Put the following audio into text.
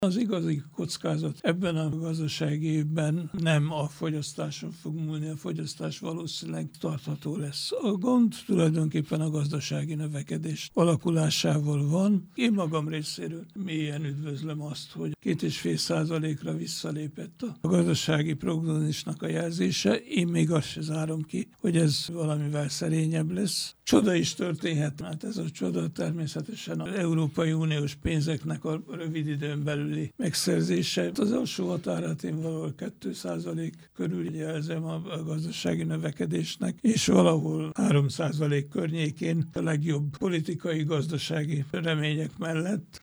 Az igazi kockázat ebben a gazdasági évben nem a fogyasztáson fog múlni, a fogyasztás valószínűleg tartható lesz. A gond tulajdonképpen a gazdasági növekedés alakulásával van. Én magam részéről mélyen üdvözlöm azt, hogy 2,5%-ra visszalépett a gazdasági prognózisnak a jelzése. Én még azt se zárom ki, hogy ez valamivel szerényebb lesz. Csoda is történhet, hát ez a csoda természetesen az Európai Uniós pénzeknek a rövid időn belüli megszerzése. Az alsó határát én valahol 2% körül jelzem a gazdasági növekedésnek, és valahol 3% környékén a legjobb politikai, gazdasági remények mellett.